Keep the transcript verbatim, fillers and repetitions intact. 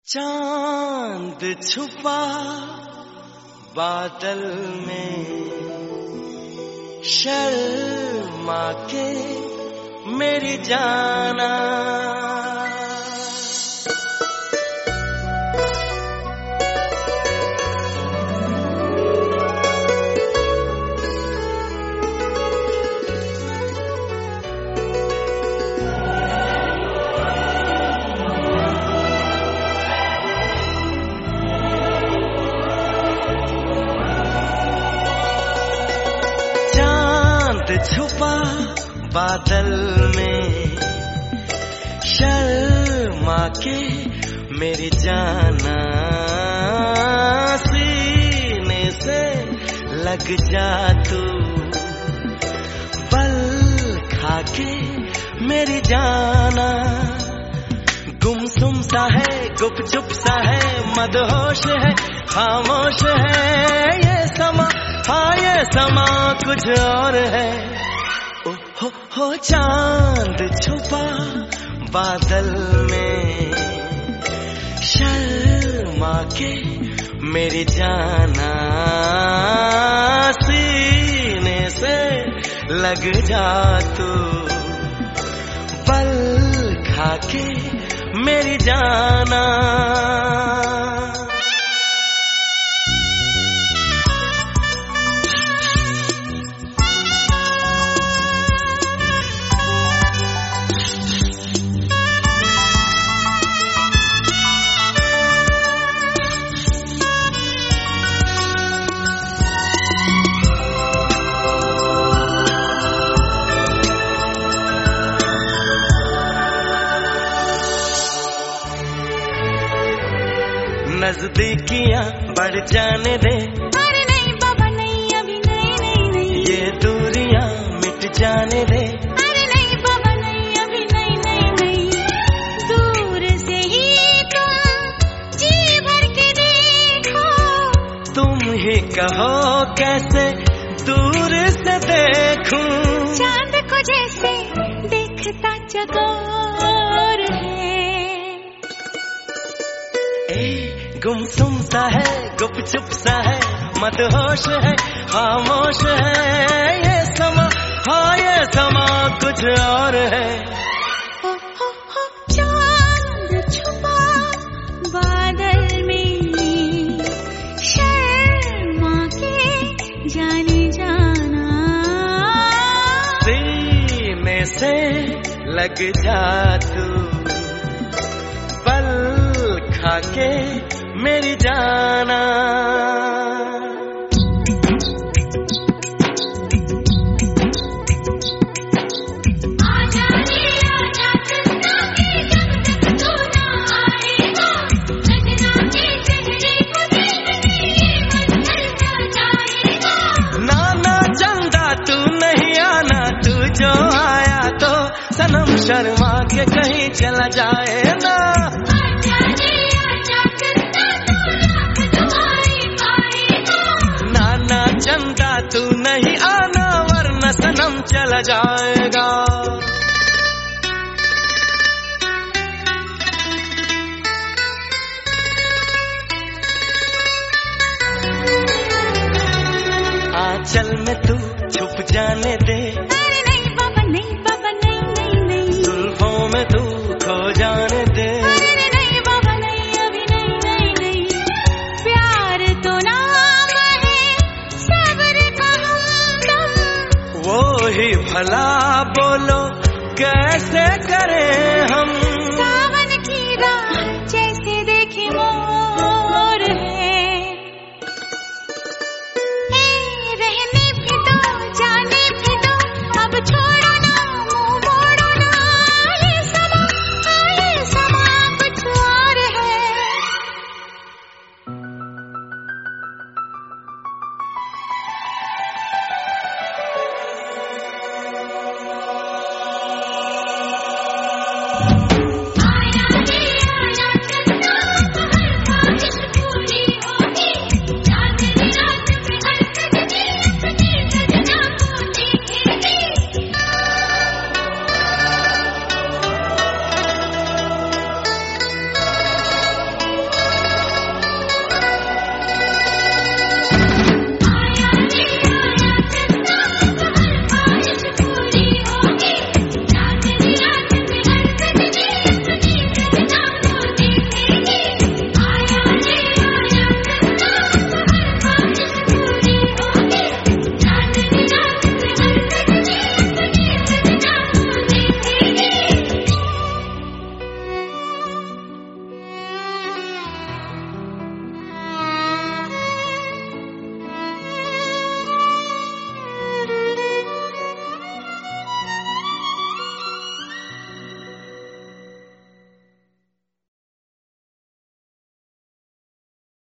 चांद छुपा बादल में, शर्मा के मेरी जाना। छुपा बादल में, शर्मा के मेरी जाना, सीने से लग जा तू, पल खा के मेरी जाना। गुमसुम सा है, गुपचुप सा है, मदहोश है, खामोश है ये समा, हाँ ये समा कुछ और है। ओ हो हो चांद छुपा बादल में, शर्मा के मेरी जाना, सीने से लग जा तू, पल खा के मेरी जाना। नजदीकियां बढ़ जाने दे, अरे नहीं बाबा नहीं, अभी नहीं नहीं नहीं। ये दूरियां मिट जाने दे, अरे नहीं बाबा नहीं, अभी नहीं नहीं नहीं। दूर से ही तुम जी भर के देखो, तुम ही कहो कैसे दूर से देखूं, चांद को जैसे देखता चकोर है। ए गुमसुम सा है, गुपचुप सा है, मदहोश है, खामोश है ये समा, हाँ ये समा कुछ और है। ओ हो हो चांद छुपा बादल में, शर्मा के जाने जाना, सीने से लग जा तू, पल खा के मेरी जाना। नाना चंदा तू नहीं आना, तू जो आया तो सनम शर्मा के कहीं चला जाए ना। चंदा तू नहीं आना, वरना सनम चला जाएगा। आंचल में तू छुप जाने दे, अरे नहीं बाबा नहीं, बाबा नहीं नहीं नहीं। जुल्फों में तू खो जाने दे, अरे नहीं बाबा नहीं, अभी नहीं नहीं नहीं। प्यार तो नाम है सब्र का हमदम, वो ही भला बोलो कैसे करें